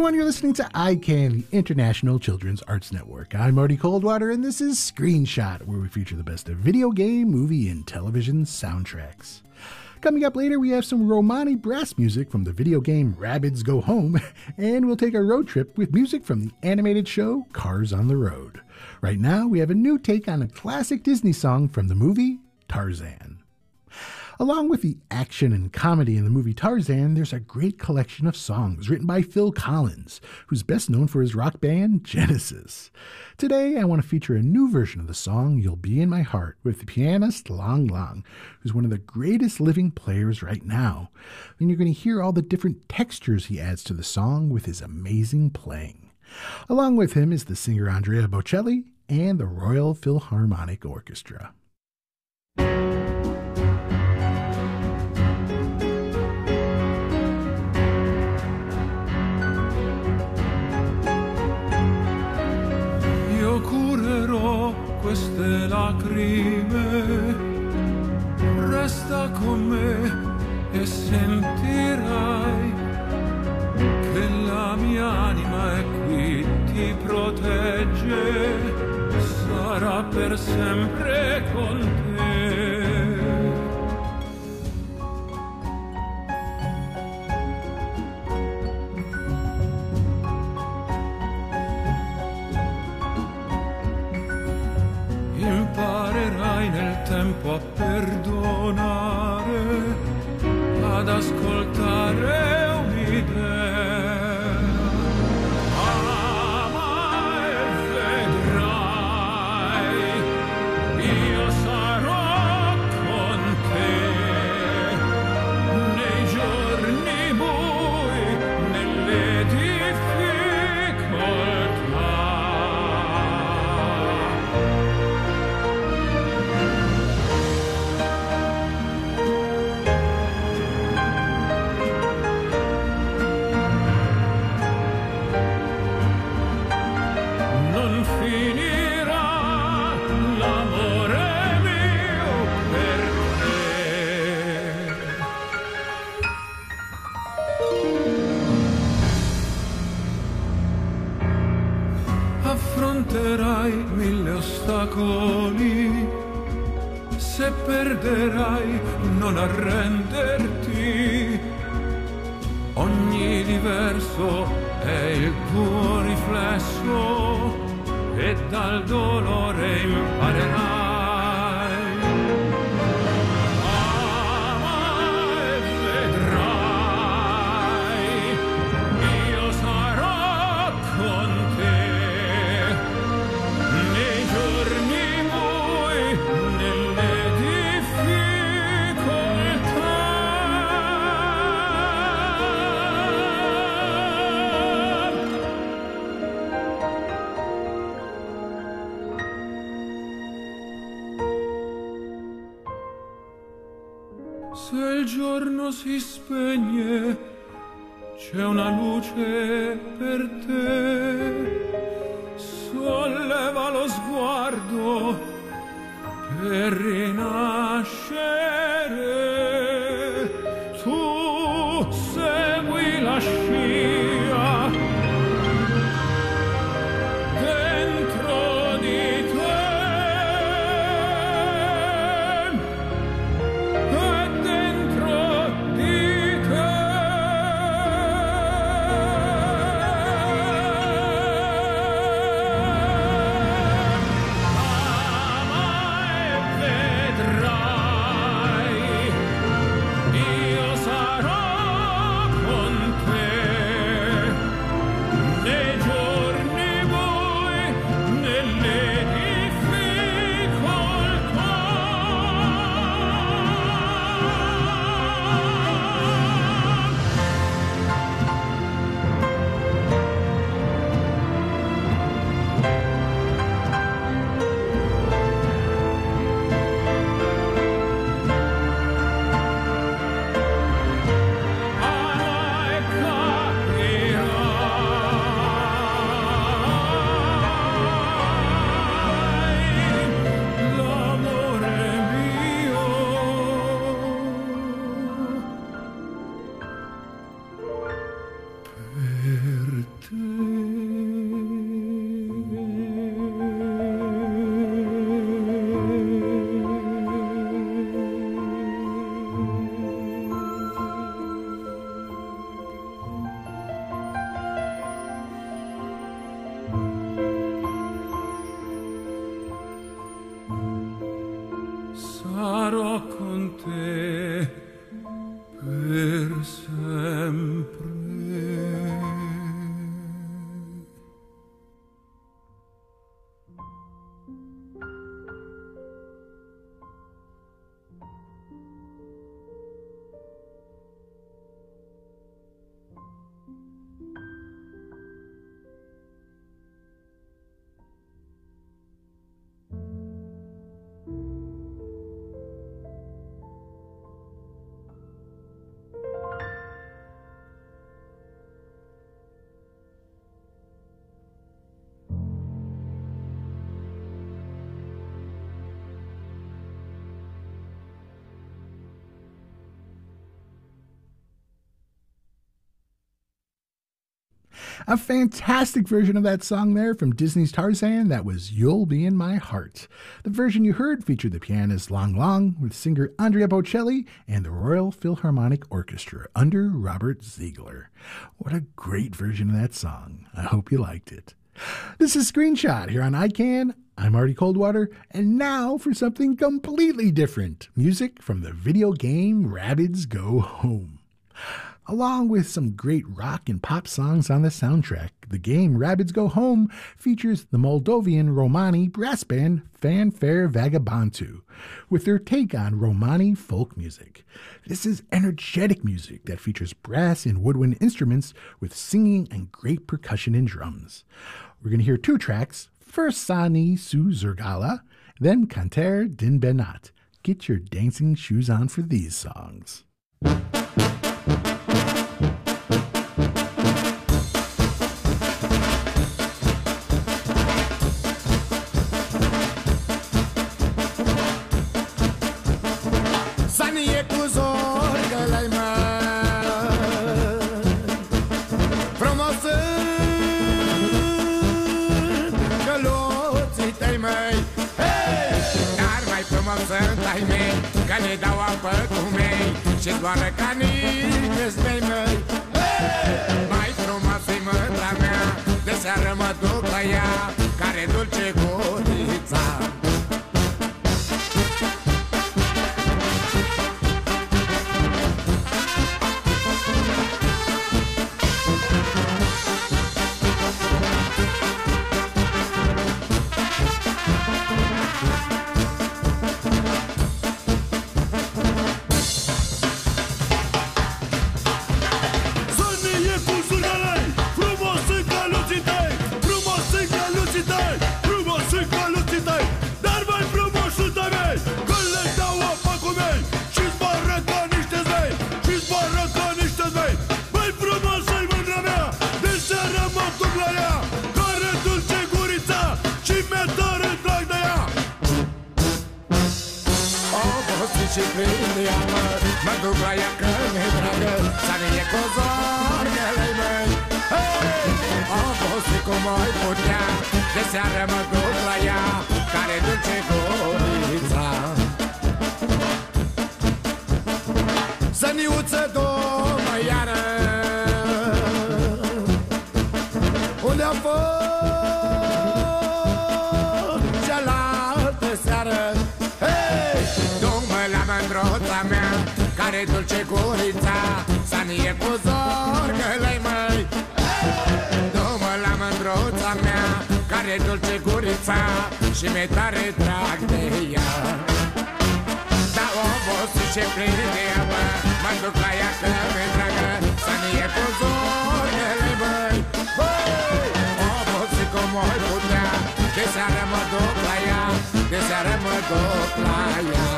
everyone. You're listening to iCan, the International Children's Arts Network. I'm Marty Coldwater, and this is Screenshot, where we feature the best of video game, movie, and television soundtracks. Coming up later, we have some Romani brass music from the video game Rabbids Go Home, and we'll take a road trip with music from the animated show Cars on the Road. Right now, we have a new take on a classic Disney song from the movie Tarzan. Along with the action and comedy in the movie Tarzan, there's a great collection of songs written by Phil Collins, who's best known for his rock band Genesis. Today, I want to feature a new version of the song You'll Be in My Heart with the pianist Lang Lang, who's one of the greatest living players right now. And you're going to hear all the different textures he adds to the song with his amazing playing. Along with him is the singer Andrea Bocelli and the Royal Philharmonic Orchestra. Curerò queste lacrime, resta con me e sentirai che la mia anima è qui, ti protegge, sarà per sempre con te. Imparerai nel tempo a perdonare, ad ascoltare un'idea. Ama e vedrai, io sarò con te, nei giorni bui, nelle difficoltà. Affronterai mille ostacoli, se perderai non arrenderti, ogni diverso è il tuo riflesso e dal dolore imparerai. Se il giorno si spegne, c'è una luce per te. Solleva lo sguardo per rinascere. Tu segui la scia dentro di te. Ama e vedrai. sarò con te per sempre. A fantastic version of that song there from Disney's Tarzan. That was You'll Be in My Heart. The version you heard featured the pianist Lang Lang with singer Andrea Bocelli and the Royal Philharmonic Orchestra under Robert Ziegler. What a great version of that song. I hope you liked it. This is Screenshot here on ICANN. I'm Marty Coldwater, and now for something completely different. Music from the video game Rabbids Go Home. Along with some great rock and pop songs on the soundtrack, the game Rabbids Go Home features the Moldovan Romani brass band Fanfare Vagabontu, with their take on Romani folk music. This is energetic music that features brass and woodwind instruments with singing and great percussion and drums. We're going to hear two tracks, first Sani Su Zergala, then Canter Din Benat. Get your dancing shoes on for these songs. Că ne dau apă cu mei și doară ca nici mei măi. Mai frumos-i mândra mea, de seară mă duc la ea, care dulce gurița. Și prinde ea mă duc la ea că mi-e dragă, să ne e cu zorgele măi. O fost cum oi putea, de seară mă duc la ea, care dulce gurița. Săniuță domă iară, unde-a fost cealaltă seară. Mândruța mea, care dulce gurița, Sanie cu zorgălei măi. Du-mă la mândruța mea, care dulce gurița, și mi-e tare drag de ea. Da obosit și prinde ea, mă, mă duc la ea că mi-e dragă, Sanie cu zorgălei măi. Obosit cum oi putea, de seară mă duc la ea, de seară mă duc la ea.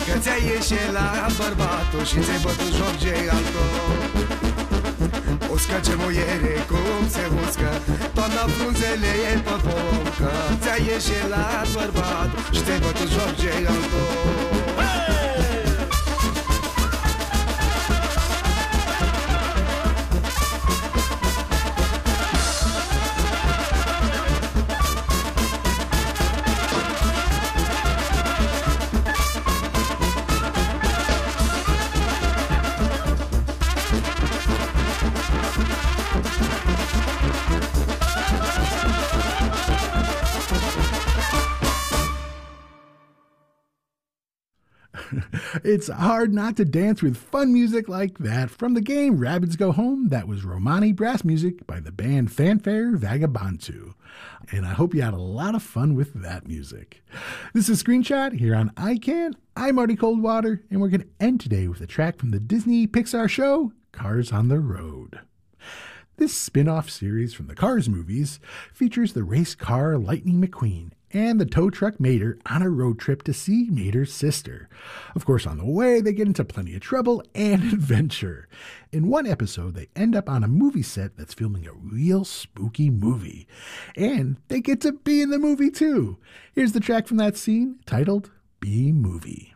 Și ți-ai bătut joc ce altul. Uscă Uscă ce muiere, cum se uscă, toamna frunzele e pe pomcă. Ți-a ieșit la bărbat și te bătu joc ce i-au tot. It's hard not to dance with fun music like that. From the game Rabbids Go Home, that was Romani brass music by the band Fanfare Vagabantu. And I hope you had a lot of fun with that music. This is Screenshot here on iCan. I'm Marty Coldwater, and we're going to end today with a track from the Disney Pixar show, Cars on the Road. This spin-off series from the Cars movies features the race car Lightning McQueen and the tow truck Mater on a road trip to see Mater's sister. Of course, on the way, they get into plenty of trouble and adventure. In one episode, they end up on a movie set that's filming a real spooky movie. And they get to be in the movie, too. Here's the track from that scene, titled B-Movie.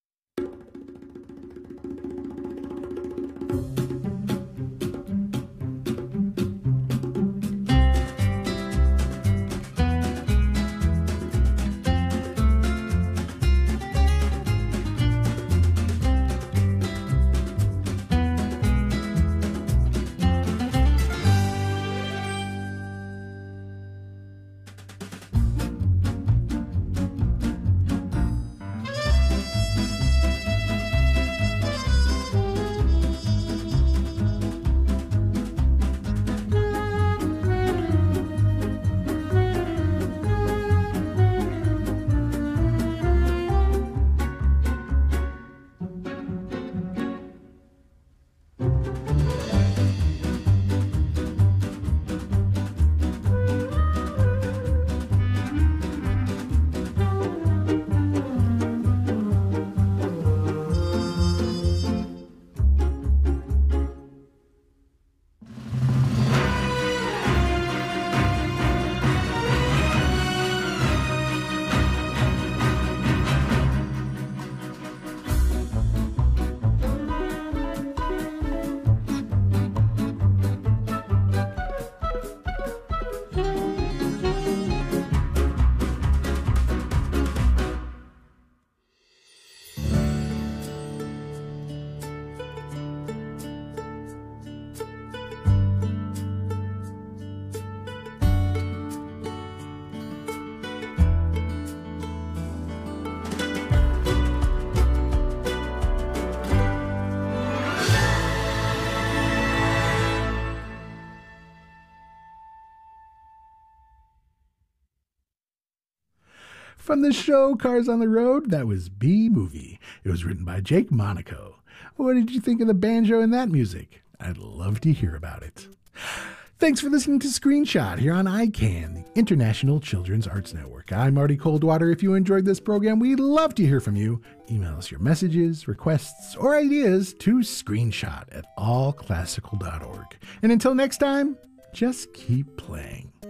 From the show Cars on the Road, that was B-Movie. It was written by Jake Monaco. What did you think of the banjo in that music? I'd love to hear about it. Thanks for listening to Screenshot here on iCan, the International Children's Arts Network. I'm Marty Coldwater. If you enjoyed this program, we'd love to hear from you. Email us your messages, requests, or ideas to screenshot@allclassical.org. And until next time, just keep playing.